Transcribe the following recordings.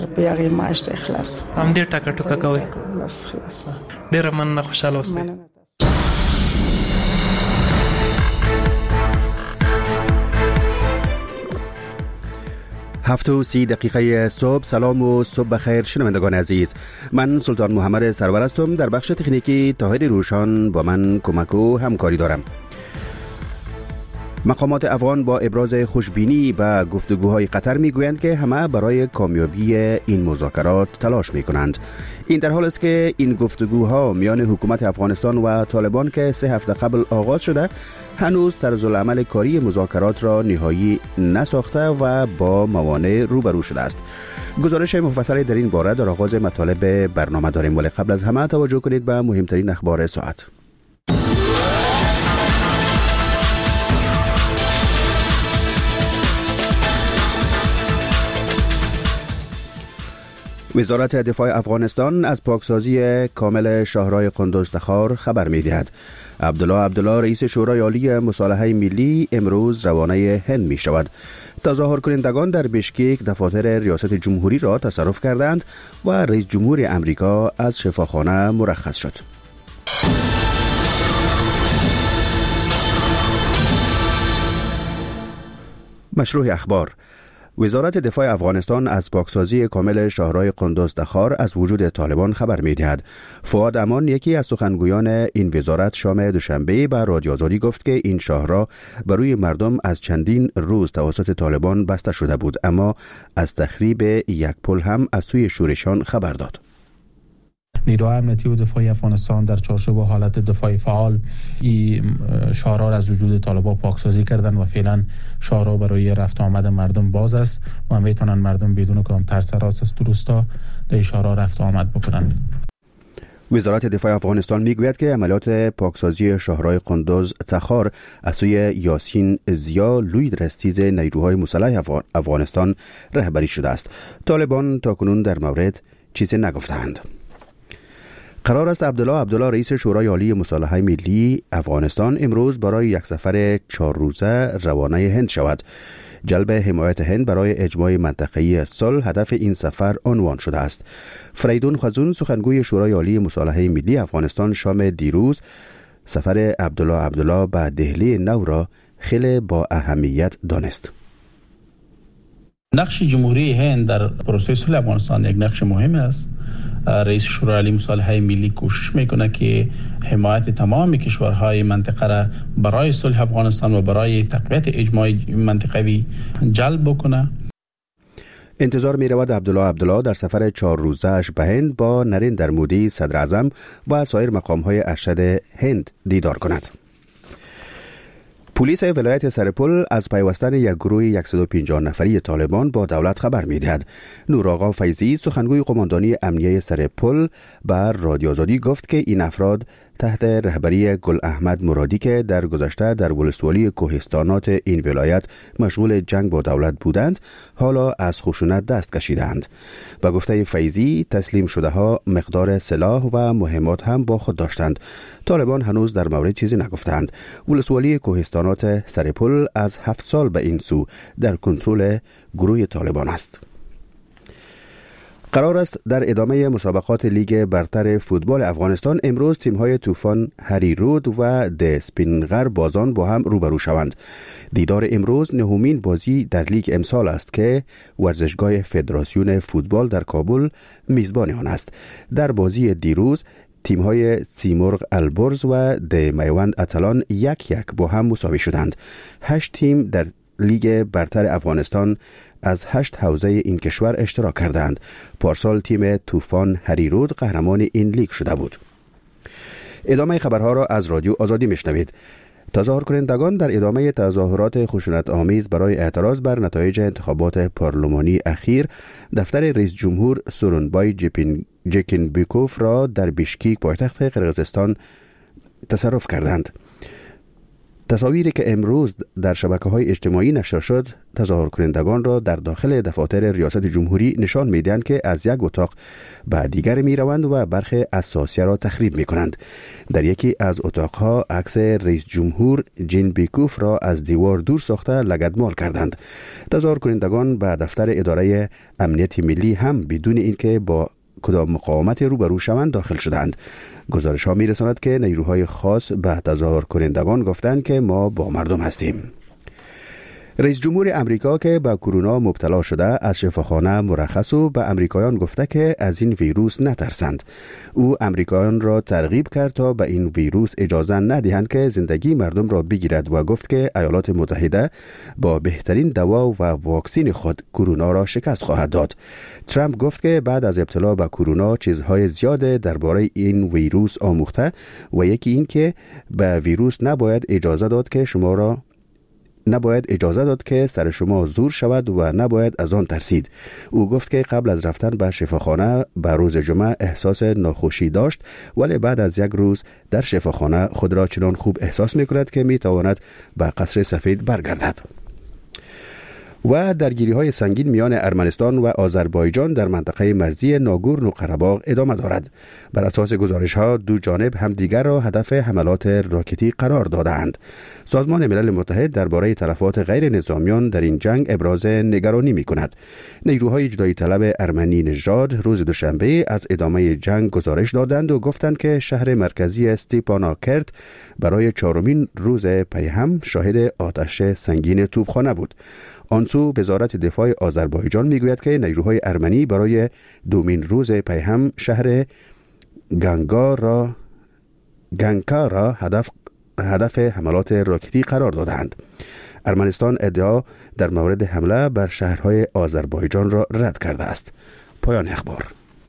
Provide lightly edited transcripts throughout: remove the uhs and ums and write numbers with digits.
بیاری ماشت اخلاص هم دې ټکا ټوکا کوي بس خلاص ډېره مننه خوشاله اوسئ. هفت و 30 دقیقه صبح. سلام و صبح بخیر شنوندگان عزیز، من سلطان محمد سرور هستم. در بخش تکنیکی طاهر روشان با من کمک و همکاری دارم. مقامات افغان با ابراز خوشبینی به گفتگوهای قطر میگویند که همه برای کامیابی این مذاکرات تلاش میکنند. این در حال است که این گفتگوها میان حکومت افغانستان و طالبان که 3 هفته قبل آغاز شده هنوز طرز العمل کاری مذاکرات را نهایی نساخته و با موانع روبرو شده است. گزارش مفصلی در این باره در آغاز مطالب برنامه داریم، ولی قبل از همه توجه کنید به مهمترین اخبار ساعت. وزارت دفاع افغانستان از پاکسازی کامل شاهراه قندوز تخار خبر می‌دهد. عبدالله رئیس شورای عالی مصالحه ملی امروز روانه هند می شود. تظاهر کنندگان در بشکیک دفاتر ریاست جمهوری را تصرف کردند و رئیس جمهور امریکا از شفاخانه مرخص شد. مشروع اخبار. وزارت دفاع افغانستان از پاکسازی کامل شاهراه قندوز تخار از وجود طالبان خبر می‌دهد. فؤاد امان، یکی از سخنگویان این وزارت، شام دوشنبه به رادیو آزادی گفت که این شاهراه بر روی مردم از چندین روز توسط طالبان بسته شده بود، اما از تخریب یک پل هم از سوی شورشیان خبر داد. نیروهای امنیتی و دفاعی افغانستان در چارچوب حالت دفاعی فعال این شاهراه را از وجود طالبان پاکسازی کردند و فعلا شاهراه برای رفت آمد مردم باز است و میتونن مردم بدون کام ترس راست است درستا در شاهراه رفت آمد بکنند. وزارت دفاع افغانستان میگوید که عملیات پاکسازی شاهراه قندوز تخار از سوی یاسین زیا لوی درستیز نیروهای مسلح افغانستان رهبری شده است. طالبان تاکنون در مورد چیزی نگفتند. قرار است عبدالله رئیس شورای عالی مصالحه ملی افغانستان امروز برای یک سفر 4 روزه روانه هند شود. جلب حمایت هند برای اجماع منطقه‌ای صلح هدف این سفر عنوان شده است. فریدون خزون، سخنگوی شورای عالی مصالحه ملی افغانستان، شام دیروز سفر عبدالله به دهلی نو را خیلی با اهمیت دانست. نقش جمهوری هند در پروسه صلح افغانستان یک نقش مهم است. رئیس شورای عالی مصالحه ملی کوشش میکنه که حمایت تمام کشورهای منطقه را برای صلح افغانستان و برای تقویت اجماع منطقوی جلب بکنه. انتظار می رود عبدالله در سفر 4 روزه‌اش به هند با نریندر مودی صدر اعظم و سایر مقام‌های ارشد هند دیدار کند. پلیس ولایت سرپل از پیوستن یک گروه 150 نفری طالبان با دولت خبر می‌دهد. نورآقا فیضی، سخنگوی قماندانی امنیه سرپل، بر رادیو آزادی گفت که این افراد تحت رهبری گل احمد مرادی که در گذشته در ولسوالی کوهستانات این ولایت مشغول جنگ با دولت بودند، حالا از خشونت دست کشیدند. با گفته فیضی، تسلیم شده ها مقدار سلاح و مهمات هم با خود داشتند. طالبان هنوز در مورد چیزی نگفتند. ولسوالی کوهستانات سرپل از 7 سال به این سو در کنترل گروه طالبان است. قرار است در ادامه مسابقات لیگ برتر فوتبال افغانستان امروز تیم‌های طوفان هریرود و دسپینغر بازان با هم روبرو شوند. دیدار امروز نهمین بازی در لیگ امسال است که ورزشگاه فدراسیون فوتبال در کابل میزبان آن است. در بازی دیروز تیم‌های سیمرغ البرز و د میوند اتلان 1-1 با هم مساوی شدند. 8 تیم در لیگ برتر افغانستان از 8 حوزه این کشور اشتراک کردند. پارسال تیم طوفان هریرود قهرمان این لیگ شده بود. ادامه خبرها را از رادیو آزادی میشنوید. تظاهر کنندگان در ادامه تظاهرات خشونت آمیز برای اعتراض بر نتایج انتخابات پارلمانی اخیر دفتر رئیس جمهور سورونبای جکینبکوف را در بیشکیک پایتخت قرقیزستان تصرف کردند. تصاویری که امروز در شبکه‌های اجتماعی نشر شد تظاهرکنندگان را در داخل دفاتر ریاست جمهوری نشان می‌دهند که از یک اتاق به دیگر می‌روند و برخی اساسیه را تخریب می‌کنند. در یکی از اتاق‌ها عکس رئیس جمهور جین بیکوف را از دیوار دور ساخته لگدمال کردند. تظاهرکنندگان به دفتر اداره امنیت ملی هم بدون اینکه با کدام مقاومت روبرو شوند داخل شدند. گزارش ها می رساند که نیروهای خاص به تظاهرکنندگان گفتند که ما با مردم هستیم. رئیس جمهور امریکا که به کرونا مبتلا شده از شفاخانه مرخص و به امریکایان گفته که از این ویروس نترسند. او امریکایان را ترغیب کرد تا به این ویروس اجازه ندهند که زندگی مردم را بگیرد و گفت که ایالات متحده با بهترین دوا و واکسین خود کرونا را شکست خواهد داد. ترامپ گفت که بعد از ابتلا به کرونا چیزهای زیاد درباره این ویروس آموخته و یکی این که به ویروس نباید اجازه داد که سر شما زور شود و نباید از آن ترسید. او گفت که قبل از رفتن به شفاخانه به روز جمعه احساس ناخوشی داشت، ولی بعد از یک روز در شفاخانه خود را چنان خوب احساس می کند که می تواند به قصر سفید برگردد. و درگیری های سنگین میان ارمنستان و آذربایجان در منطقه مرزی ناگورنو قره‌باغ ادامه دارد. بر اساس گزارش ها دو جانب همدیگر را هدف حملات راکتی قرار دادند. سازمان ملل متحد درباره تلفات غیر نظامیان در این جنگ ابراز نگرانی می کند. نیروهای جدایی طلب ارمنی نژاد روز دوشنبه از ادامه جنگ گزارش دادند و گفتند که شهر مرکزی استیپاناکرت برای چهارمین روز پی هم شاهد آتش سنگین توپخانه بود. آنسو وزارت دفاع آذربایجان میگوید که نیروهای ارمنی برای دومین روز پی هم شهر گنکا را هدف حملات راکتی قرار دادند. ارمنستان ادعا در مورد حمله بر شهرهای آذربایجان را رد کرده است. پایان اخبار.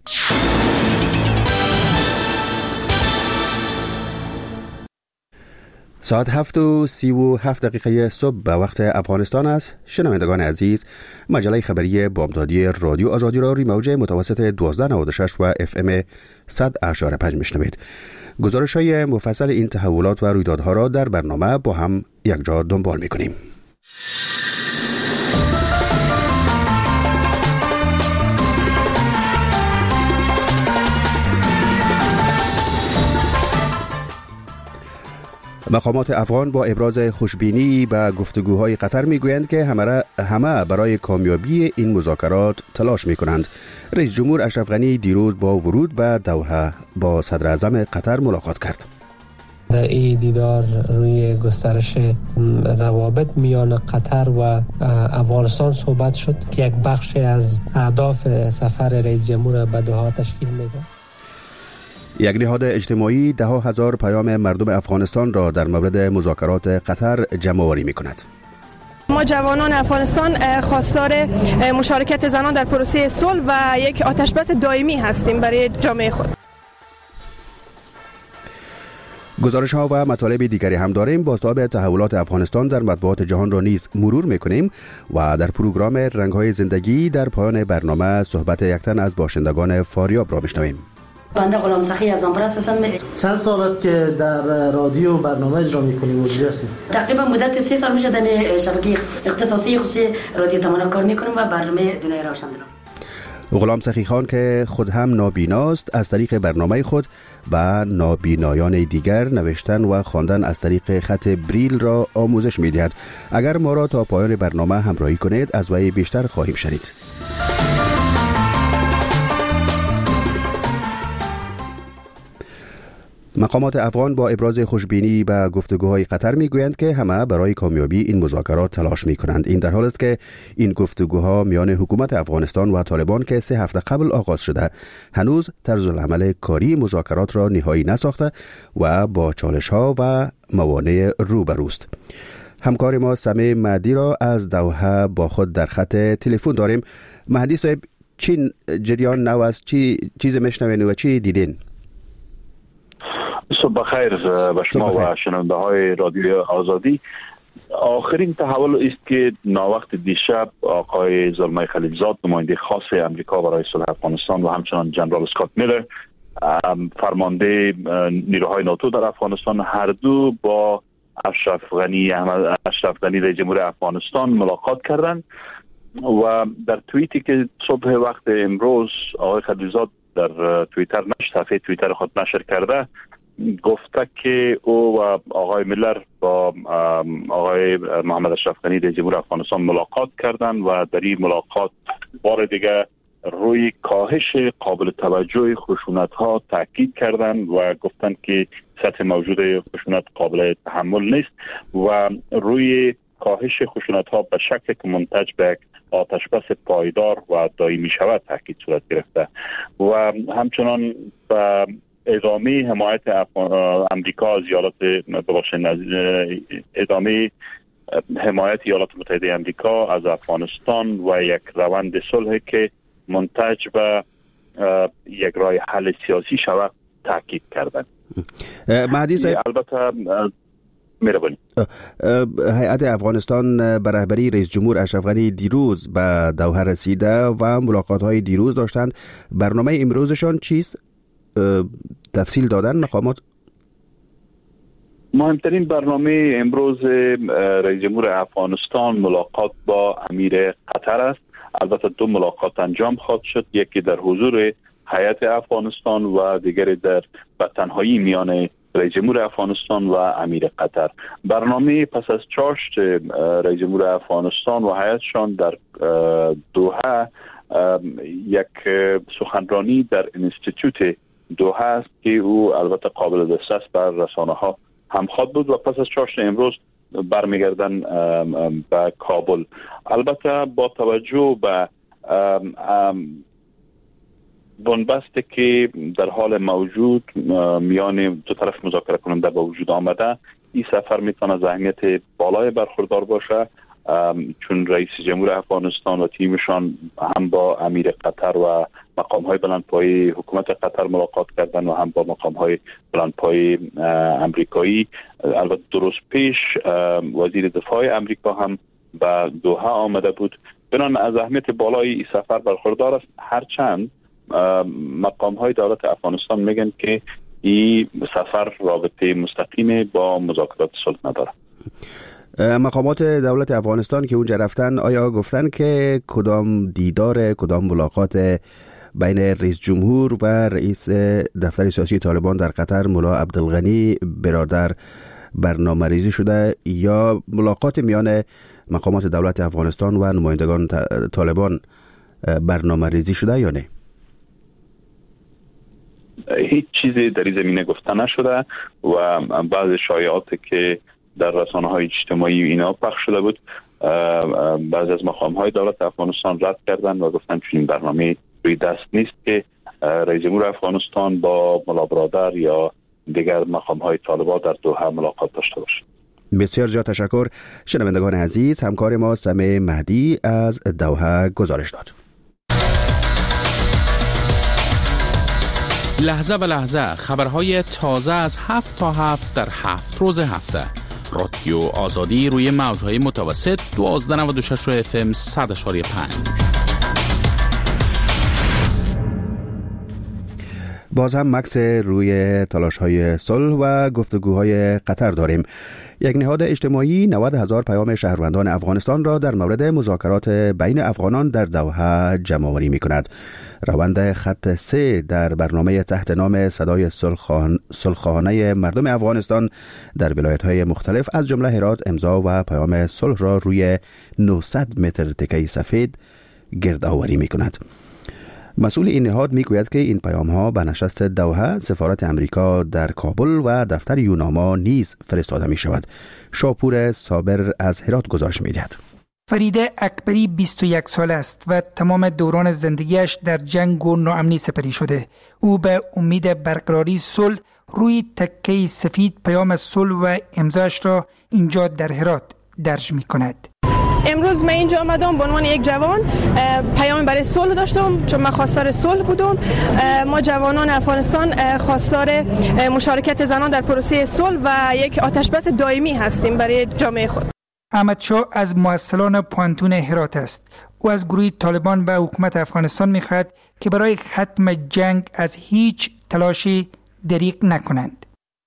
ساعت 7:37 صبح به وقت افغانستان است. شنوندگان عزیز، مجله خبری بامدادی رادیو آزادی را روی موج متوسط 1296 و FM 100.5 میشنوید. گزارش های مفصل این تحولات و رویدادها را در برنامه با هم یک جا دنبال میکنیم. مقامات افغان با ابراز خوشبینی به گفتگوهای قطر میگویند که همه برای کامیابی این مذاکرات تلاش میکنند. رئیس جمهور اشرف غنی دیروز با ورود به دوحه با صدر اعظم قطر ملاقات کرد. در این دیدار روی گسترش روابط میان قطر و افغانستان صحبت شد که یک بخش از اهداف سفر رئیس جمهور به دوحه تشکیل میده. یک نهاد اجتماعی 10,000 پیام مردم افغانستان را در مورد مذاکرات قطر جمع‌آوری می‌کند. ما جوانان افغانستان خواستار مشارکت زنان در پروسه صلح و یک آتشبس دائمی هستیم برای جامعه خود. گزارش ها و مطالب دیگری هم داریم. بازتاب تحولات افغانستان در مطبوعات جهان را نیز مرور میکنیم و در پروگرام رنگ های زندگی در پایان برنامه صحبت یک تن از باشندگان فاریاب را میشنویم. بنده غلام سخی از آمپرس هستم. چند سال است که در رادیو برنامه اجرا میکنیم و هستیم؟ تقریبا مدت 3 سال میشه در شبکه اختصاصی خصوصی رادیو تمنا کار میکنم و برنامه دنیای روشن دارم. غلام سخی خان که خود هم نابیناست از طریق برنامه خود به نابینایان دیگر نوشتن و خواندن از طریق خط بریل را آموزش میدهد. اگر ما را تا پایان برنامه همراهی کنید از وی بیشتر خواهیم شنید. مقامات افغان با ابراز خوشبینی به گفتگوهای قطر میگویند که همه برای کامیابی این مذاکرات تلاش میکنند. این در حالی است که این گفتگوها میان حکومت افغانستان و طالبان که 3 هفته قبل آغاز شده هنوز طرز العمل کاری مذاکرات را نهایی نساخته و با چالش‌ها و موانع روبروست. همکار ما سمی مهدی را از دوحه با خود در خط تلفن داریم. مهدی صاحب، چین جریان نو است؟ چی چیز میشنوین و چی دیدین؟ صبح بخیر به شما و شنونده های رادیو آزادی. آخرین تحول است که ناوقت دیشب آقای زلمه خلیلزاد نماینده خاص امریکا برای صلح افغانستان و همچنان جنرال اسکات میلر فرمانده نیروهای ناتو در افغانستان هر دو با اشرف غنی رئیس جمهور افغانستان ملاقات کردند و در توییتی که صبح وقت امروز آقای خلیلزاد در توییتر صفحه توییتر خود نشر کرده، گفته که او و آقای میلر با آقای محمد اشرف غنی رئیس جمهور افغانستان ملاقات کردند و در این ملاقات بار دیگه روی کاهش قابل توجه خشونت‌ها تاکید کردند و گفتند که سطح موجود خشونت قابل تحمل نیست و روی کاهش خشونت‌ها به شکل که منتج به آتشبس پایدار و دائمی شود تاکید صورت گرفته و همچنان به ادامه حمایت امریکا از ادامه حمایت ایالات متحده امریکا از افغانستان و یک روند صلح که منتج به یک راه حل سیاسی شود تاکید کردند. مهدی صاحب، البته مهربانی، هیئت افغانستان به رهبری رئیس جمهور اشرف غنی دیروز به دوحه رسیده و ملاقات‌های دیروز داشتند. برنامه امروزشان چیست؟ تفصیل دادن مقامات؟ مهمترین برنامه امروز رئیس جمهور افغانستان ملاقات با امیر قطر است. البته 2 ملاقات انجام خواهد شد، یکی در حضور هیئت افغانستان و دیگری در به تنهایی میان رئیس جمهور افغانستان و امیر قطر. برنامه پس از چاشت رئیس جمهور افغانستان و هیئتشان در دوحه یک سخنرانی در انستیتوت دوحه است که او البته قابل دسترس بر رسانه ها هم خواهد بود و پس از چاشت امروز برمیگردن به کابل. البته با توجه به بنبستی که در حال موجود میان دو طرف مذاکره کننده به وجود آمده، این سفر میتونه از اهمیت بالای برخوردار باشه، چون رئیس جمهور افغانستان و تیمشان هم با امیر قطر و مقام‌های بلندپایه حکومت قطر ملاقات کردن و هم با مقام‌های بلندپایه امریکایی. البته درست پیش وزیر دفاع امریکا هم به دوحه آمده بود. بنابراین از اهمیت بالای این سفر برخوردار است، هرچند مقام‌های دولت افغانستان میگن که این سفر رابطه مستقیم با مذاکرات صلح نداره. مقامات دولت افغانستان که اونجا رفتن آیا گفتن که کدام ملاقات بین رئیس جمهور و رئیس دفتر سیاسی طالبان در قطر ملا عبدالغنی برادر برنامه ریزی شده یا ملاقات میان مقامات دولت افغانستان و نمایندگان طالبان برنامه ریزی شده یا نه؟ هیچ چیزی در این زمینه گفته نشده و بعض شایعاتی که در رسانه‌های اجتماعی اینا پخش شده بود، بعضی از مقام‌های دولت افغانستان رد کردن و گفتن چنین برنامه روی دست نیست که رئیس جمهور افغانستان با ملا برادر یا دیگر مقام‌های طالبان در دوحه ملاقات داشته باشه. بسیار زیاد تشکر. شنوندگان عزیز، همکار ما سمیع مهدی از دوحه گزارش داد. لحظه به لحظه خبرهای تازه از 7 تا 7 در 7 روز هفته. رادیو آزادی روی موجهای متوسط 1296 FM 100.5. باز هم مکس روی تلاش‌های صلح و گفتگوهای قطر داریم. یک نهاد اجتماعی 90,000 پیام شهروندان افغانستان را در مورد مذاکرات بین افغانان در دوحه جمع‌آوری می‌کند. روند خط 3 در برنامه تحت نام صدای صلح‌خواهانه مردم افغانستان در ولایت‌های مختلف از جمله هرات امضا و پیام صلح را روی 900 متر تکه سفید گردآوری می‌کند. مسئول این نهاد میگوید که این پیام‌ها به نشست دوحه، سفارت امریکا در کابل و دفتر یوناما نیز فرستاده می شود. شاپور صابر از هرات گزارش می‌دهد. فریده اکبری 21 ساله است و تمام دوران زندگیش در جنگ و ناامنی سپری شده. او به امید برقراری صلح روی تکه سفید پیام صلح و امضاش را اینجا در هرات درج می‌کند. امروز من اینجا آمدم به عنوان یک جوان، پیام برای صلح داشتم چون من خواستار صلح بودم. ما جوانان افغانستان خواستار مشارکت زنان در پروسه صلح و یک آتشبس دائمی هستیم برای جامعه خود. احمد شاه از مؤسسان پوانتون هرات است. او از گروه طالبان و حکومت افغانستان می‌خواهد که برای ختم جنگ از هیچ تلاشی دریغ نکنند.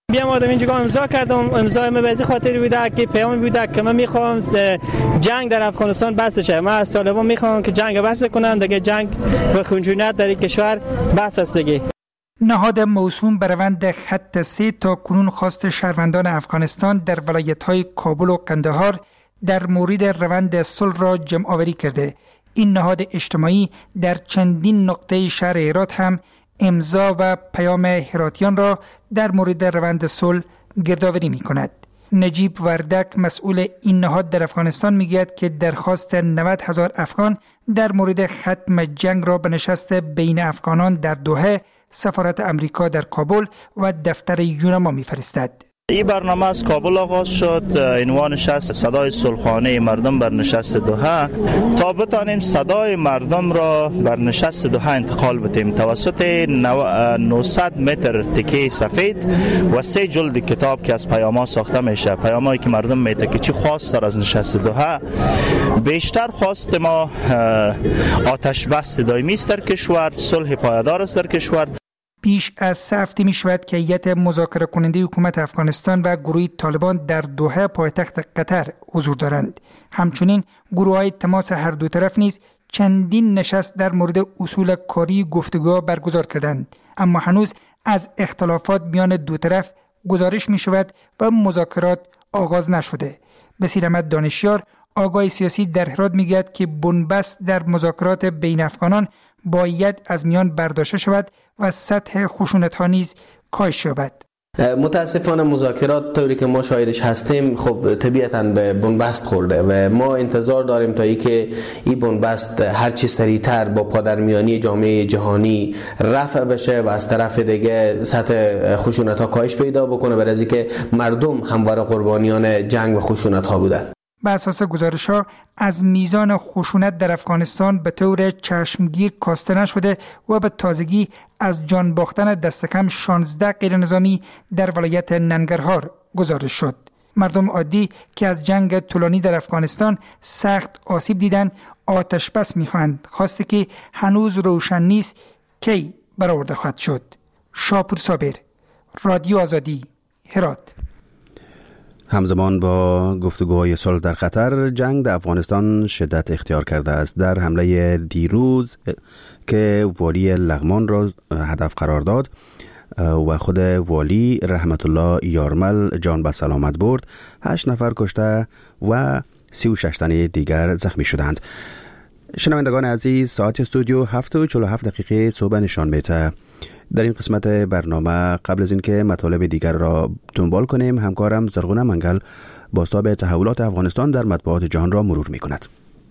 بیام آدم اینجا امضا کردم. امضای من به این خاطر بوده که پیام بوده که من میخوام جنگ در افغانستان بس شه. من از طالبان میخوام که جنگ بس کنن دیگه، جنگ و خونریزی در این کشور بس است دیگه. نهاد موسوم به روند خط 3 تا کنون خواست شهروندان افغانستان در ولایت‌های کابل و قندهار در مورد روند صلح را جمع آوری کرده. این نهاد اجتماعی در چندین نقطه شهر هرات هم امضا و پیام هراتیان را در مورد روند صلح گردآوری می‌کند. نجیب وردک مسئول این نهاد در افغانستان میگوید که درخواست 90,000 افغان در مورد ختم جنگ را به نشست بین افغانان در دوحه، سفارت امریکا در کابل و دفتر یونما می‌فرستد. این برنامه از کابل آغاز شد، عنوانش است صدای صلحانه مردم بر نشست دوحه، تا بتانیم صدای مردم را بر نشست دوحه انتقال بدیم توسط 900 متر تکه سفید و 3 جلد کتاب که از پیام‌ها ساخته میشه. پیامایی که مردم میگه که چی خواست دار از نشست دوحه. بیشتر خواست ما آتش بس دائمی است در کشور، صلح پایدار است در کشور. بیش از 3 هفته می شود که هیئت مذاکره کننده حکومت افغانستان و گروه طالبان در دوحه پایتخت قطر حضور دارند. همچنین گروه های تماس هر دو طرف نیز چندین نشست در مورد اصول کاری گفتگو برگزار کردند، اما هنوز از اختلافات میان دو طرف گزارش می شود و مذاکرات آغاز نشده. بصیر احمد دانشیار، آگاه سیاسی در هرات میگوید که بنبست در مذاکرات بین افغانان باید از میان برداشته شود و سطح خشونت‌ها نیز کاهش یابد. متاسفانه مذاکرات طوری که ما شاهدش هستیم خب طبیعتاً به بنبست خورده و ما انتظار داریم تا اینکه این بنبست هر چی سریعتر با پادرمیانی جامعه جهانی رفع بشه و از طرف دیگه سطح خشونت‌ها کاهش پیدا بکنه، برای اینکه مردم همواره قربانیان جنگ و خشونت‌ها بودن. به اساس گزارش‌ها از میزان خشونت در افغانستان به طور چشمگیر کاسته نشده و به تازگی از جان باختن دست کم 16 غیرنظامی در ولایت ننگرهار گزارش شد. مردم عادی که از جنگ طولانی در افغانستان سخت آسیب دیدند آتش بس می‌خواهند، خواسته که هنوز روشن نیست کی برآورده خواهد شد. شاپور صابر، رادیو آزادی، هرات. همزمان با گفتگوهای صلح در قطر، جنگ در افغانستان شدت اختیار کرده است. در حمله دیروز که والی لغمان را هدف قرار داد و خود والی رحمت الله یارمل جان به سلامت برد، 8 نفر کشته و 36 تن دیگر زخمی شدند. شنوندگان عزیز، ساعت استودیو 7:47 صبح نشان میده. در این قسمت برنامه قبل از اینکه مطالب دیگر را دنبال کنیم، همکارم زرغونه منگل بازتاب تحولات افغانستان در مطبوعات جهان را مرور می کند.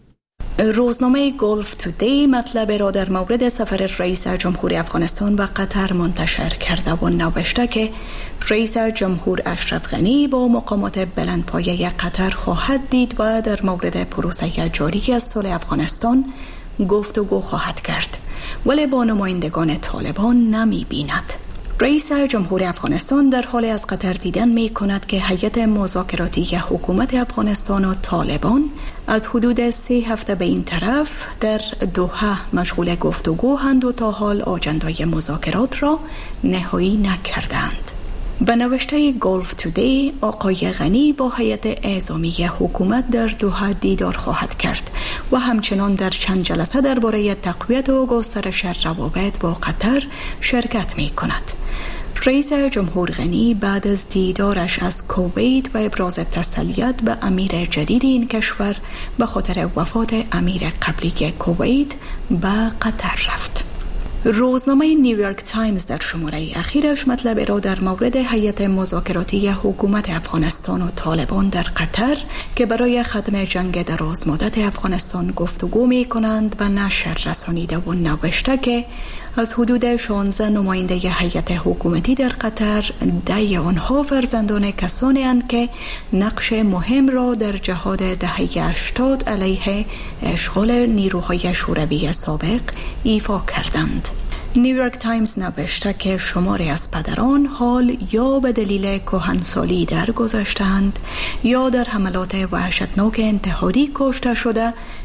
روزنامه گلف تودی مطلب را در مورد سفر رئیس جمهور افغانستان و قطر منتشر کرده و نوشته که رئیس جمهور اشرف غنی با مقامات بلندپایه قطر خواهد دید و در مورد پروسه جاری از صلح افغانستان گفتگو خواهد کرد، ولی با نمایندگان طالبان نمی بیند. رئیس جمهور افغانستان در حال از قطر دیدن می کند که هیئت مذاکراتی حکومت افغانستان و طالبان از حدود 3 هفته به این طرف در دوحه مشغول گفتگوند و تا حال آجندای مذاکرات را نهایی نکردند. به نوشته گلف تودی، آقای غنی با هیئت اعزامی حکومت در دوحه دیدار خواهد کرد و همچنان در چند جلسه درباره تقویت و گسترش روابط با قطر شرکت می کند. رئیس جمهور غنی بعد از دیدارش از کویت و ابراز تسلیت به امیر جدید این کشور به خاطر وفات امیر قبلی کویت به قطر رفت. روزنامه نیویورک تایمز در شماره اخیرش مطلب را در مورد هیئت مذاکراتی حکومت افغانستان و طالبان در قطر که برای ختم جنگ دراز مدت افغانستان گفتگو می کنند و نشر رسانیده و نوشته که از حدود 16 نماینده هیئت حکومتی در قطر 10 آنها فرزندان کسانی اند که نقش مهم را در جهاد دهه 80 علیه اشغال نیروهای شوروی سابق ایفا کردند. نیویورک تایمز نوشته که شماری از پدران حال یا به دلیل کهنسالی درگذشتند یا در حملات وحشتناک انتحاری کشته شده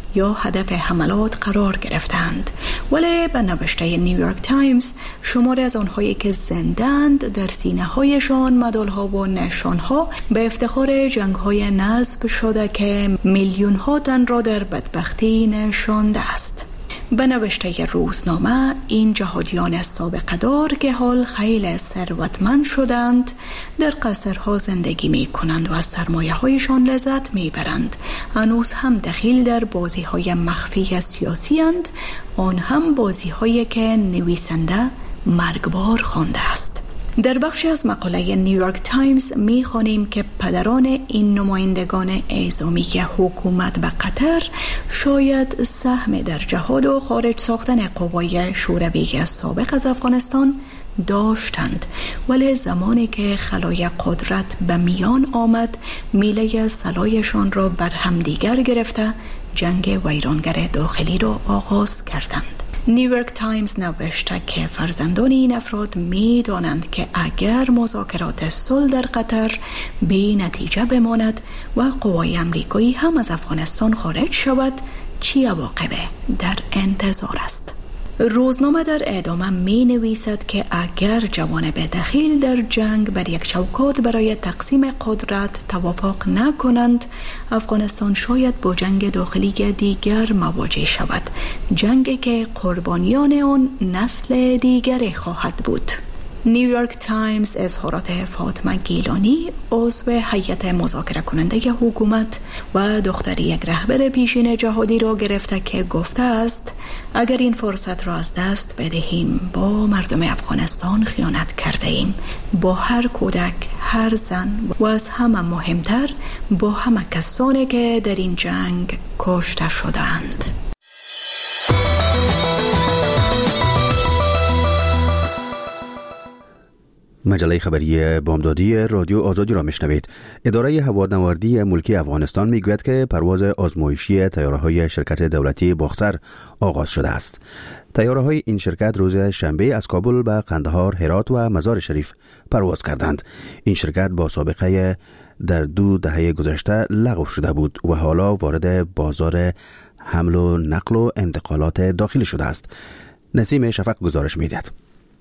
یا هدف حملات قرار گرفتند. ولی به نوشته نیویورک تایمز شماری از آنهایی که زندند در سینه هایشان مدالها و نشانها به افتخار جنگ های نصب شده که میلیون ها تن را در بدبختی نشانده است. به نوشته روزنامه این جهادیان سابقه دار که حال خیلی ثروتمند شدند در قصرها زندگی می کنند و از سرمایه هایشان لذت می برند. هنوز هم دخیل در بازی های مخفی سیاسی اند، آن هم بازی هایی که نویسنده مرگبار خوانده است. در بخشی از مقاله نیویورک تایمز می خوانیم که پدران این نمایندگان اعزامی حکومت به قطر شاید سهم در جهاد و خارج ساختن قوای شوروی سابق از افغانستان داشتند، ولی زمانی که خلای قدرت به میان آمد میله سلایشان را بر همدیگر گرفته جنگ ویرانگر داخلی را آغاز کردند. نیویورک تایمز نوشته که فرزندان این افراد می دانند که اگر مذاکرات صلح در قطر بی نتیجه بماند و قوای امریکایی هم از افغانستان خارج شود، چی عواقب در انتظار است. روزنامه در ادامه می نویسد که اگر جوانب دخیل در جنگ بر یک چوکات برای تقسیم قدرت توافق نکنند، افغانستان باید با جنگ داخلی دیگر مواجه شود، جنگی که قربانیان آن نسل دیگری خواهد بود. نیویورک تایمز اظهارات فاطمه گیلانی عضو هیئت مذاکره کننده حکومت و دختر یک رهبر پیشین جهادی را گرفته که گفته است اگر این فرصت را از دست بدهیم با مردم افغانستان خیانت کرده ایم، با هر کودک، هر زن و از همه مهمتر با همه کسانی که در این جنگ کشته شدند. مجله خبری بامدادی رادیو آزادی را میشنوید. اداره هوانوردی ملکی افغانستان میگوید که پرواز آزمایشی طیاره‌های شرکت دولتی باختر آغاز شده است. طیاره‌های این شرکت روز شنبه از کابل به قندهار، هرات و مزار شریف پرواز کردند. این شرکت با سابقه در 2 دهه گذشته لغو شده بود و حالا وارد بازار حمل و نقل و انتقالات داخلی شده است. نسیم شفق گزارش می‌دهد.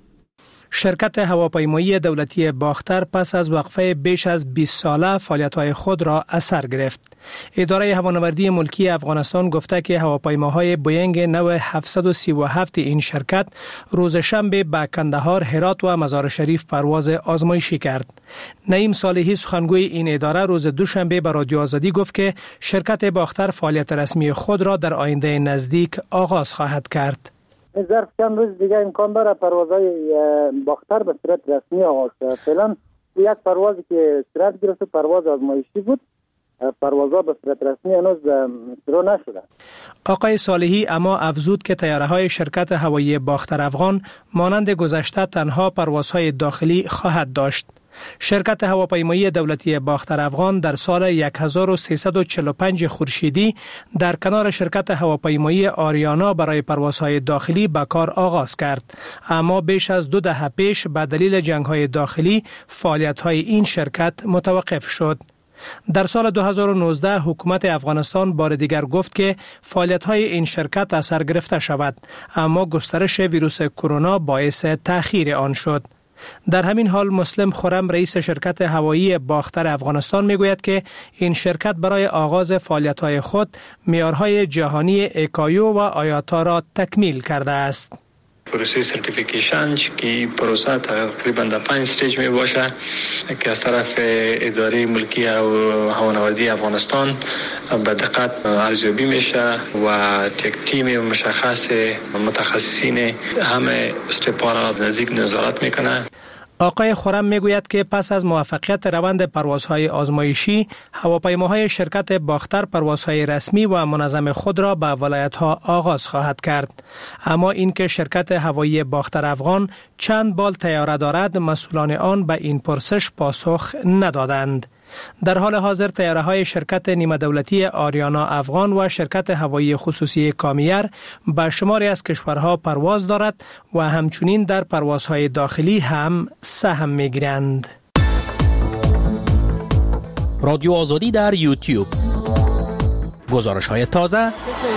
شرکت هواپیمایی دولتی باختر پس از وقفه بیش از 20 ساله فعالیت‌های خود را از سر گرفت. اداره هوانوردی ملکی افغانستان گفته که هواپیماهای بوینگ نو 737 این شرکت روز شنبه به کندهار، هرات و مزار شریف پرواز آزمایشی کرد. نعیم صالحی سخنگوی این اداره روز دوشنبه به رادیو آزادی گفت که شرکت باختر فعالیت رسمی خود را در آینده نزدیک آغاز خواهد کرد. ظرف چند روز دیگه امکان داره پروازهای باختر به صورت رسمی آغاز شود. فعلا یک پروازی که صورت گرفت پرواز آزمایشی بود، پروازها به صورت رسمی هنوز شروع نشده. آقای صالحی اما افزود که طیاره‌های شرکت هوایی باختر افغان مانند گذشته تنها پروازهای داخلی خواهد داشت. شرکت هواپیمایی دولتی باختر افغان در سال 1345 خورشیدی در کنار شرکت هواپیمایی آریانا برای پروازهای داخلی به کار آغاز کرد، اما بیش از 2 دهه پیش به دلیل جنگ‌های داخلی فعالیت‌های این شرکت متوقف شد. در سال 2019 حکومت افغانستان بار دیگر گفت که فعالیت‌های این شرکت از سر گرفته شود، اما گسترش ویروس کرونا باعث تأخیر آن شد. در همین حال مسلم خرم رئیس شرکت هوایی باختر افغانستان میگوید که این شرکت برای آغاز فعالیت‌های خود معیارهای جهانی ایکایو و آیاتا را تکمیل کرده است. پروسه سرتیفیکیشن که پروسه تقریبا در 5 استیج می باشه که از طرف اداره ملکی هوانوردی افغانستان به دقت ارزیابی میشه و یک تیم مشخص متخصصین همه استپا را نزدیک نظارت میکنه. آقای خرم میگوید که پس از موفقیت روند پروازهای آزمایشی، هواپیماهای شرکت باختر پروازهای رسمی و منظم خود را به ولایت‌ها آغاز خواهد کرد. اما اینکه شرکت هوایی باختر افغان چند بال طیاره دارد، مسئولان آن به این پرسش پاسخ ندادند. در حال حاضر طیاره‌های شرکت نیمه دولتی آریانا افغان و شرکت هوایی خصوصی کامیر به شماری از کشورها پرواز دارد و همچنین در پروازهای داخلی هم سهم می‌گیرند. رادیو آزادی در یوتیوب. گزارش‌های تازه،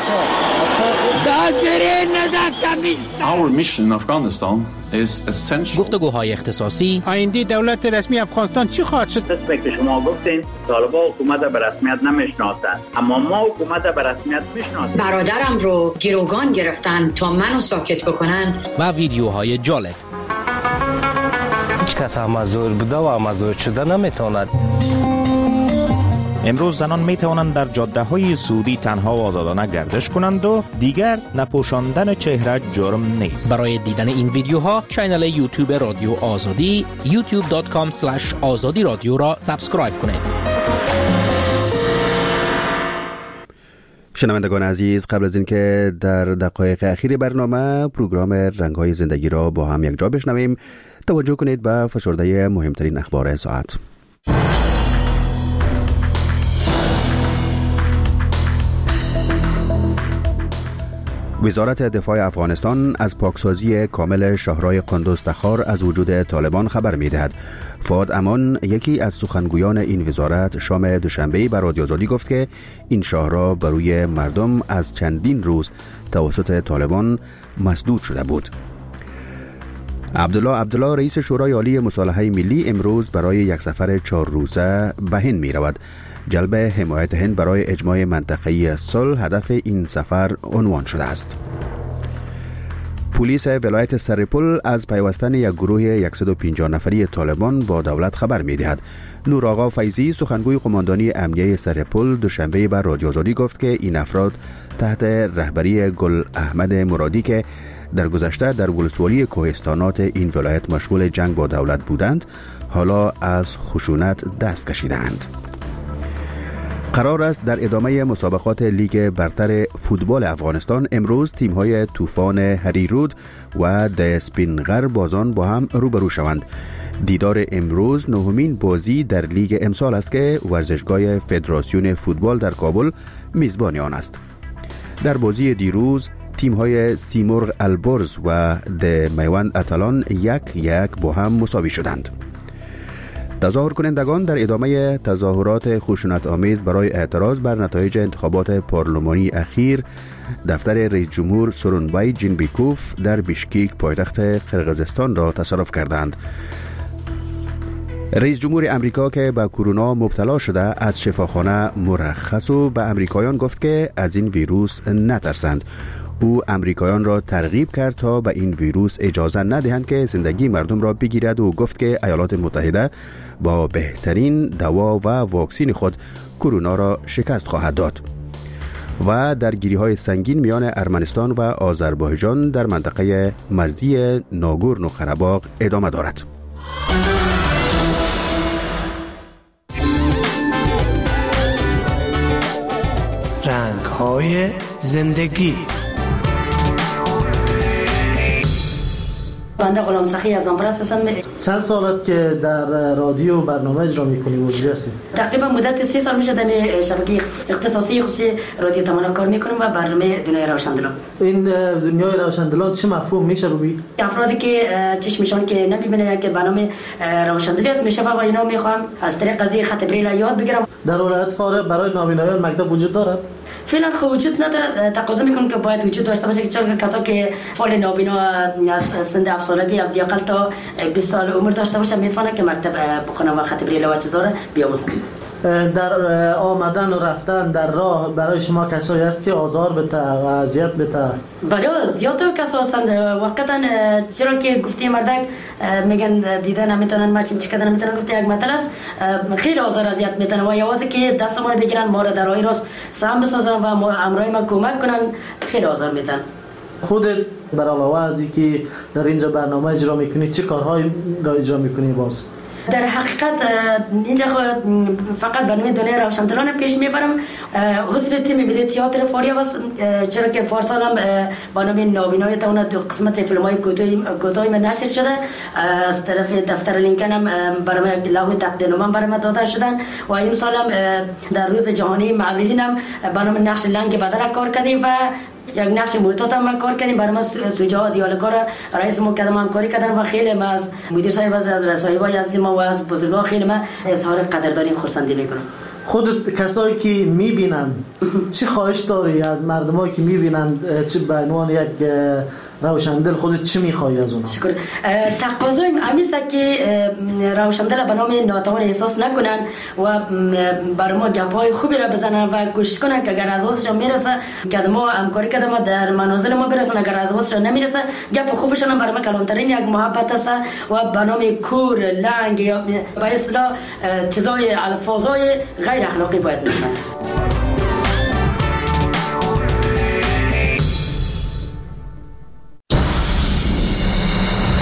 گفتگوهای اختصاصی، آینده دولت رسمی افغانستان چی خواهد شد؟ که شما گفتین طالبان حکومت به رسمیت نمیشناسند، اما ما حکومت به رسمیت میشناسیم. برادرم رو گروگان گرفتن تا منو ساکت بکنن و ویدیوهای جالب. هیچ کس مزور بوده و مزور شده نمیتواند. امروز زنان می توانند در جاده های سعودی تنها و آزادانه گردش کنند و دیگر نپوشاندن چهره جرم نیست. برای دیدن این ویدیوها کانال یوتیوب رادیو آزادی youtube.com/azadi رادیو را سابسکرایب کنید. شنوندگان عزیز، قبل از اینکه در دقایق اخیر برنامه پروگرام رنگ‌های زندگی را با هم یک جا بشنویم، توجه کنید به فشرده مهمترین اخبار ساعت. وزارت دفاع افغانستان از پاکسازی کامل شاهراه قندوز تخار از وجود طالبان خبر می‌دهد. فؤاد امان، یکی از سخنگویان این وزارت، شام دوشنبه بر رادیو آزادی گفت که این شاهراه بر روی مردم از چندین روز توسط طالبان مسدود شده بود. عبدالله رئیس شورای عالی مصالحه ملی امروز برای یک سفر 4 روزه به هند می‌رود. جلب حمایت هند برای اجماع منطقه‌ای صلح هدف این سفر عنوان شده است. پلیس ولایت سرپل از پیوستن یک گروه 150 نفری طالبان با دولت خبر می‌دهد. نور آقا فیضی، سخنگوی قماندانی امنیه سرپل، دوشنبه بر رادیو آزادی گفت که این افراد تحت رهبری گل احمد مرادی که در گذشته در ولسوالی کوهستانات این ولایت مشغول جنگ با دولت بودند، حالا از خشونت دست کشیدند. قرار است در ادامه مسابقات لیگ برتر فوتبال افغانستان امروز تیم‌های طوفان هریرود و دسپینغر بازان با هم روبرو شوند. دیدار امروز نهمین بازی در لیگ امسال است که ورزشگاه فدراسیون فوتبال در کابل میزبان آن است. در بازی دیروز تیم‌های سیمرغ البرز و د میوند اتلان 1-1 با هم مساوی شدند. تظاهر کنندگان در ادامه تظاهرات خشونت آمیز برای اعتراض بر نتایج انتخابات پارلمانی اخیر دفتر رئیس جمهور سورونبای جینبیکوف در بیشکیک پایتخت قرقیزستان را تصرف کردند. رئیس جمهور امریکا که به کرونا مبتلا شده از شفاخانه مرخص و به امریکایان گفت که از این ویروس نترسند. او امریکایان را ترغیب کرد تا به این ویروس اجازه ندهند که زندگی مردم را بگیرد و گفت که ایالات متحده با بهترین دوا و واکسین خود کرونا را شکست خواهد داد. و درگیری‌های سنگین میان ارمنستان و آذربایجان در منطقه مرزی ناگورنو قره‌باغ ادامه دارد. رنگ‌های زندگی. بنده غلام سخی از آمپرس هستم. چند سال است که در رادیو برنامه اجرا می‌کنی و هستی؟ تقریبا مدت 3 سال میشه در شبکه اختصاصی خصوصی رادیو تمنا کار میکنم و برنامه دنیای روشندلان. این دنیای روشندلان چه مفهوم میشه رو بی؟ افرادی که چشمشان که نمیبینه که برنامه روشندلیات میشه و اینا میخوام از طریق قضیه خط بریل یاد بگیرم. در ولایت فارغ برای نابینایان مکتب وجود دارد؟ فعلا خب وجود نداره. تقاضا میکنم که باید وجود داشته باشه که چون کسا که فعال نابینا از سن 7 سالگی یا حداقل تا 20 سال عمر داشته باشه میتونه که مکتب بخونه و خط بریل و چیزا رو بیاموزه. در آمدن و رفتن در راه برای شما کسایی هست که آزار بده و اذیت بده؟ بله زیاد کسا هستند. واقعا چرا که گفتی مردک میگن دیدن نمیتونن ما چی کردن نمیتونن. گفتی یک مطلب است خیلی آزار اذیت میتونن و یوازه که دست ما رو بگیرن ما رو در راه راست سم بسازن و امرای ما کمک کنن خیلی آزار میتن. خودت بر علاوه از اینکه در اینجا برنامه اجرا میکنی چه کارهایی را اجرا میکنی باز؟ در حقیقت اینجا فقط برنامه دنیای روشندلان پیش میبرم. حزب تیم ملی تئاتر فاریا است چرا که پارسال هم برنامه نابینای تا دو قسمت فیلم‌های کوتاهی من نشر شده. از طرف دفتر لینکن هم برنامه لغو تقدیم برنامه داده شدن و این سال هم در روز جهانی معلولین هم برنامه نقش لنگ بدل کار کردیم و یک نقش موتات هم کار کردیم. برنامه سوجا دیالوگا رئیس مقدم همکاری کردن و خیلی ما از مدیر صاحب از رسانه‌های از ما و از بزرگان خیلی ما اظهار قدردانی خرسندی میکنم. خودت کسایی که میبینند چی خواهش داری از مردمایی که میبینند، چی به عنوان یک روشندل خودت چی میخوایی از اونها؟ شکر. تقاضای همیشه که روشندل به نام ناتوان احساس نکنن و برای ما گپ‌های خوبی را بزنن و کوشش کنن که اگر از واسشون میرسه که ما همکاری کردیم ما در منازل ما برسن، اگر از واسشون نمیرسه گپ خوبشون برای ما کلانترین یک محبت است و به نام کور لنگ یا به اصطلاح چیزای الفاظای غیر اخلاقی باید میشن.